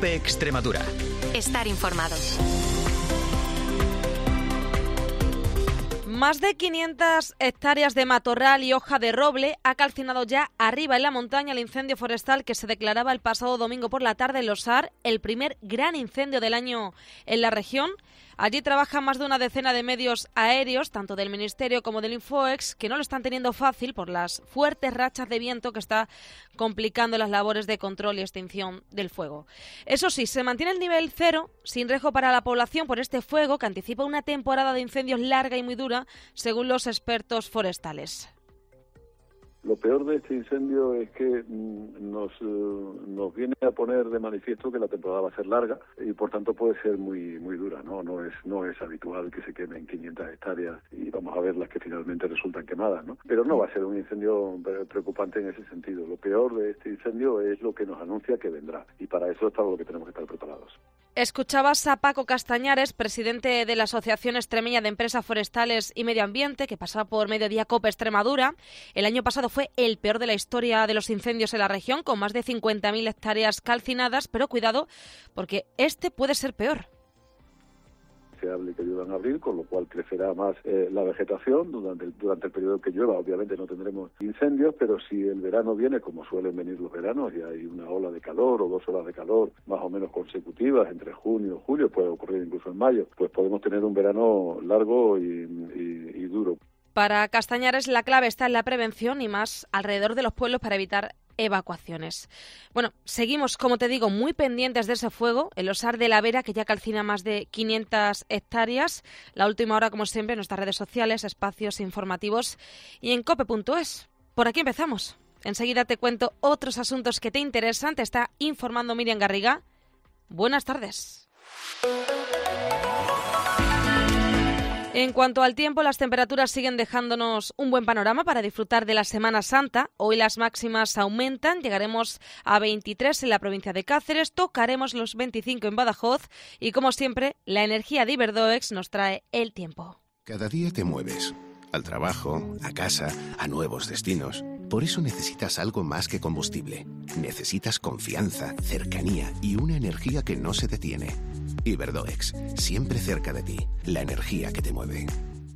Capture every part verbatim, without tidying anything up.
COPE Extremadura. Estar informado. Más de quinientas hectáreas de matorral y hoja de roble ha calcinado ya arriba en la montaña el incendio forestal que se declaraba el pasado domingo por la tarde en Los Sar, el primer gran incendio del año en la región. Allí trabajan más de una decena de medios aéreos, tanto del Ministerio como del Infoex, que no lo están teniendo fácil por las fuertes rachas de viento que está complicando las labores de control y extinción del fuego. Eso sí, se mantiene el nivel cero, sin riesgo para la población por este fuego que anticipa una temporada de incendios larga y muy dura, según los expertos forestales. Lo peor de este incendio es que mm, nos, uh, nos viene a poner de manifiesto que la temporada va a ser larga y por tanto puede ser muy muy dura, ¿no? No es no es habitual que se quemen quinientas hectáreas y vamos a ver las que finalmente resultan quemadas, ¿no? Pero no va a ser un incendio preocupante en ese sentido. Lo peor de este incendio es lo que nos anuncia que vendrá y para eso es para lo que tenemos que estar preparados. Escuchabas a Paco Castañares, presidente de la Asociación Extremeña de Empresas Forestales y Medio Ambiente, que pasaba por Mediodía COPE Extremadura. El año pasado fue el peor de la historia de los incendios en la región, con más de cincuenta mil hectáreas calcinadas, pero cuidado, porque este puede ser peor. Que llueva en abril, con lo cual crecerá más eh, la vegetación durante el, durante el periodo que llueva. Obviamente no tendremos incendios, pero si el verano viene como suelen venir los veranos y hay una ola de calor o dos olas de calor más o menos consecutivas entre junio y julio, puede ocurrir incluso en mayo, pues podemos tener un verano largo y, y, y duro. Para Castañares la clave está en la prevención y más alrededor de los pueblos para evitar evacuaciones. Bueno, seguimos, como te digo, muy pendientes de ese fuego en Los Sar de la Vera, que ya calcina más de quinientas hectáreas. La última hora, como siempre, en nuestras redes sociales, espacios informativos y en cope punto es. Por aquí empezamos. Enseguida te cuento otros asuntos que te interesan. Te está informando Miriam Garriga. Buenas tardes. En cuanto al tiempo, las temperaturas siguen dejándonos un buen panorama para disfrutar de la Semana Santa. Hoy las máximas aumentan, llegaremos a veintitrés en la provincia de Cáceres, tocaremos los veinticinco en Badajoz y, como siempre, la energía de Iberdoex nos trae el tiempo. Cada día te mueves, al trabajo, a casa, a nuevos destinos. Por eso necesitas algo más que combustible. Necesitas confianza, cercanía y una energía que no se detiene. Iberdoex, siempre cerca de ti, la energía que te mueve.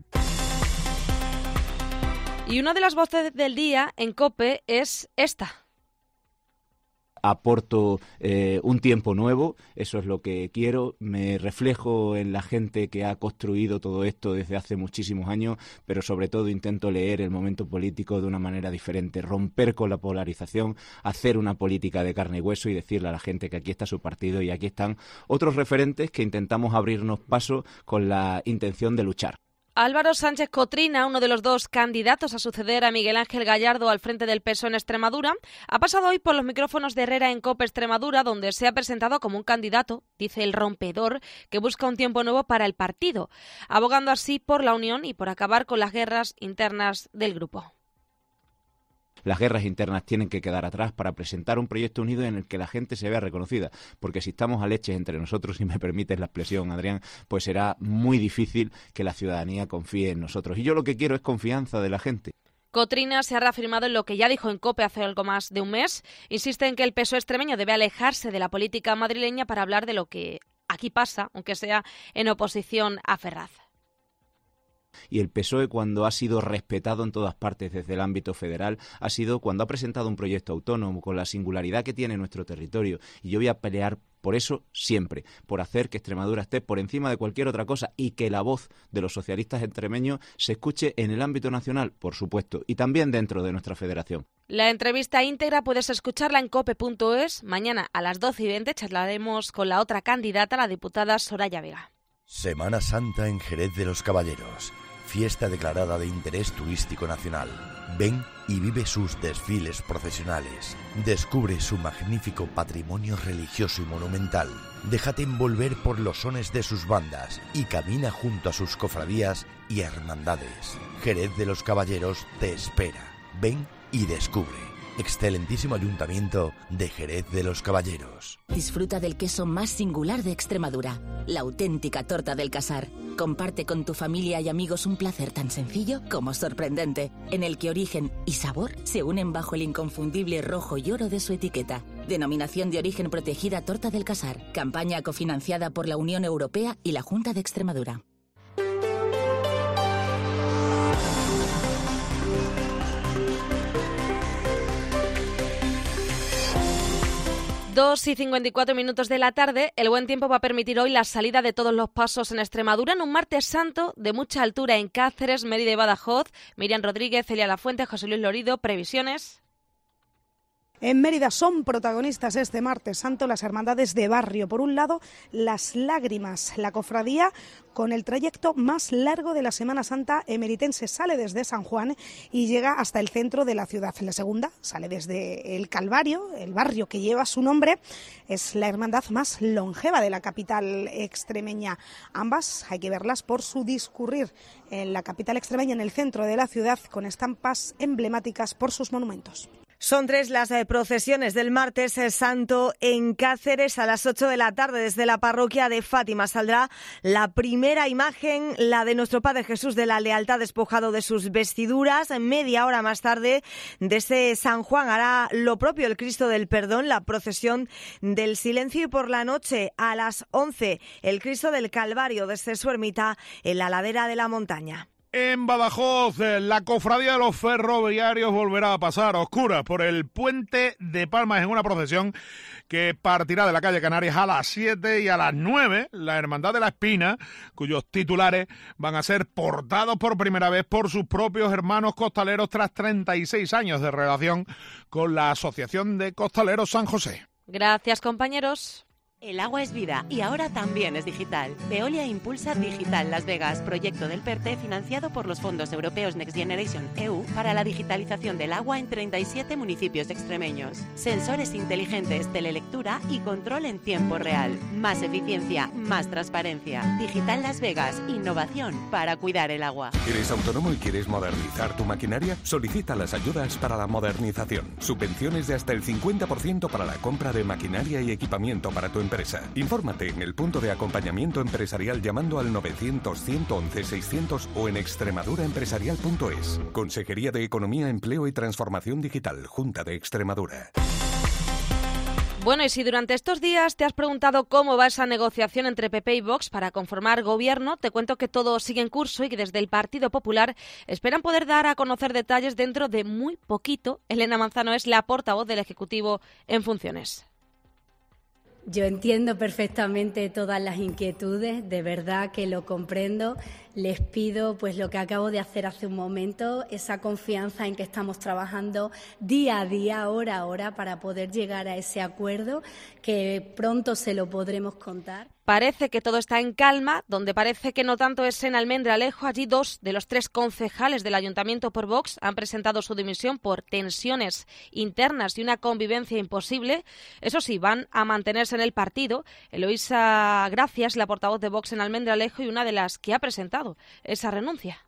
Y una de las voces del día en COPE es esta. Aporto eh, un tiempo nuevo, eso es lo que quiero, me reflejo en la gente que ha construido todo esto desde hace muchísimos años, pero sobre todo intento leer el momento político de una manera diferente, romper con la polarización, hacer una política de carne y hueso y decirle a la gente que aquí está su partido y aquí están otros referentes que intentamos abrirnos paso con la intención de luchar. Álvaro Sánchez Cotrina, uno de los dos candidatos a suceder a Miguel Ángel Gallardo al frente del P S O E en Extremadura, ha pasado hoy por los micrófonos de Herrera en COPE Extremadura, donde se ha presentado como un candidato, dice el rompedor, que busca un tiempo nuevo para el partido, abogando así por la unión y por acabar con las guerras internas del grupo. Las guerras internas tienen que quedar atrás para presentar un proyecto unido en el que la gente se vea reconocida, porque si estamos a leches entre nosotros, si me permites la expresión, Adrián, pues será muy difícil que la ciudadanía confíe en nosotros. Y yo lo que quiero es confianza de la gente. Cotrina se ha reafirmado en lo que ya dijo en COPE hace algo más de un mes. Insiste en que el P S O E extremeño debe alejarse de la política madrileña para hablar de lo que aquí pasa, aunque sea en oposición a Ferraz. Y el P S O E, cuando ha sido respetado en todas partes desde el ámbito federal, ha sido cuando ha presentado un proyecto autónomo con la singularidad que tiene nuestro territorio. Y yo voy a pelear por eso siempre, por hacer que Extremadura esté por encima de cualquier otra cosa y que la voz de los socialistas extremeños se escuche en el ámbito nacional, por supuesto, y también dentro de nuestra federación. La entrevista íntegra puedes escucharla en cope punto es. Mañana a las doce y veinte charlaremos con la otra candidata, la diputada Soraya Vega. Semana Santa en Jerez de los Caballeros. Fiesta declarada de interés turístico nacional. Ven y vive sus desfiles procesionales. Descubre su magnífico patrimonio religioso y monumental. Déjate envolver por los sones de sus bandas y camina junto a sus cofradías y hermandades. Jerez de los Caballeros te espera. Ven y descubre. Excelentísimo Ayuntamiento de Jerez de los Caballeros. Disfruta del queso más singular de Extremadura, la auténtica torta del Casar. Comparte con tu familia y amigos un placer tan sencillo como sorprendente, en el que origen y sabor se unen bajo el inconfundible rojo y oro de su etiqueta. Denominación de origen protegida Torta del Casar. Campaña cofinanciada por la Unión Europea y la Junta de Extremadura. dos y cincuenta y cuatro minutos de la tarde, el buen tiempo va a permitir hoy la salida de todos los pasos en Extremadura en un martes santo de mucha altura en Cáceres, Mérida y Badajoz. Miriam Rodríguez, Celia Lafuente, José Luis Lorido, previsiones. En Mérida son protagonistas este martes santo las hermandades de barrio. Por un lado, Las Lágrimas, la cofradía con el trayecto más largo de la Semana Santa emeritense. Sale desde San Juan y llega hasta el centro de la ciudad. La segunda sale desde el Calvario, el barrio que lleva su nombre. Es la hermandad más longeva de la capital extremeña. Ambas hay que verlas por su discurrir en la capital extremeña, en el centro de la ciudad, con estampas emblemáticas por sus monumentos. Son tres las procesiones del martes santo en Cáceres. A las ocho de la tarde desde la parroquia de Fátima saldrá la primera imagen, la de nuestro Padre Jesús de la Lealtad despojado de sus vestiduras. Media hora más tarde desde San Juan hará lo propio el Cristo del Perdón, la procesión del silencio, y por la noche a las once el Cristo del Calvario desde su ermita en la ladera de la montaña. En Badajoz, la cofradía de los ferroviarios volverá a pasar a oscuras por el puente de Palmas en una procesión que partirá de la calle Canarias a las siete, y a las nueve la Hermandad de la Espina, cuyos titulares van a ser portados por primera vez por sus propios hermanos costaleros tras treinta y seis años de relación con la Asociación de Costaleros San José. Gracias, compañeros. El agua es vida y ahora también es digital. Veolia impulsa Digital Las Vegas, proyecto del PERTE financiado por los fondos europeos Next Generation E U para la digitalización del agua en treinta y siete municipios extremeños. Sensores inteligentes, telelectura y control en tiempo real. Más eficiencia, más transparencia. Digital Las Vegas, innovación para cuidar el agua. ¿Eres autónomo y quieres modernizar tu maquinaria? Solicita las ayudas para la modernización. Subvenciones de hasta el cincuenta por ciento para la compra de maquinaria y equipamiento para tu empresa. Empresa. Infórmate en el punto de acompañamiento empresarial llamando al novecientos, ciento once, seiscientos o en extremaduraempresarial punto es. Consejería de Economía, Empleo y Transformación Digital, Junta de Extremadura. Bueno, y si durante estos días te has preguntado cómo va esa negociación entre P P y Vox para conformar gobierno, te cuento que todo sigue en curso y que desde el Partido Popular esperan poder dar a conocer detalles dentro de muy poquito. Elena Manzano es la portavoz del Ejecutivo en funciones. Yo entiendo perfectamente todas las inquietudes, de verdad que lo comprendo. Les pido, pues lo que acabo de hacer hace un momento, esa confianza en que estamos trabajando día a día, hora a hora, para poder llegar a ese acuerdo, que pronto se lo podremos contar. Parece que todo está en calma, donde parece que no tanto es en Almendralejo. Allí dos de los tres concejales del Ayuntamiento por Vox han presentado su dimisión por tensiones internas y una convivencia imposible. Eso sí, van a mantenerse en el partido. Eloísa Gracias, la portavoz de Vox en Almendralejo y una de las que ha presentado esa renuncia.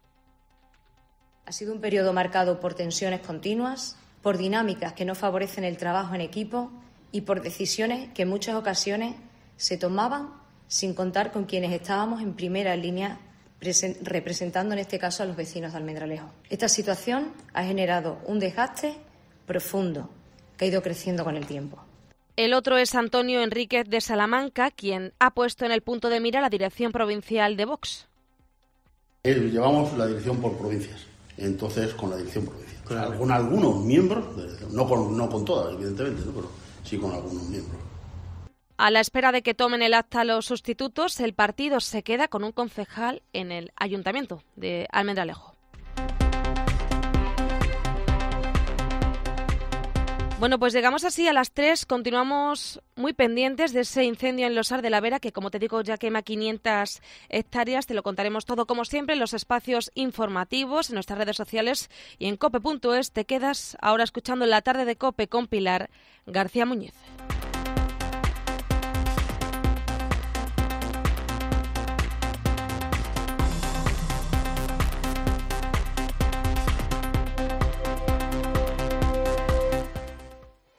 Ha sido un periodo marcado por tensiones continuas, por dinámicas que no favorecen el trabajo en equipo y por decisiones que en muchas ocasiones se tomaban sin contar con quienes estábamos en primera línea representando en este caso a los vecinos de Almendralejo. Esta situación ha generado un desgaste profundo que ha ido creciendo con el tiempo. El otro es Antonio Enríquez de Salamanca, quien ha puesto en el punto de mira la dirección provincial de Vox. Llevamos la dirección por provincias, entonces con la dirección provincial. Con, con algunos miembros, no con, no con todas, evidentemente, ¿no? Pero sí con algunos miembros. A la espera de que tomen el acta los sustitutos, el partido se queda con un concejal en el Ayuntamiento de Almendralejo. Bueno, pues llegamos así a las tres. Continuamos muy pendientes de ese incendio en Losar de la Vera, que como te digo ya quema quinientas hectáreas. Te lo contaremos todo como siempre en los espacios informativos, en nuestras redes sociales y en cope punto es. Te quedas ahora escuchando La Tarde de Cope con Pilar García Muñiz.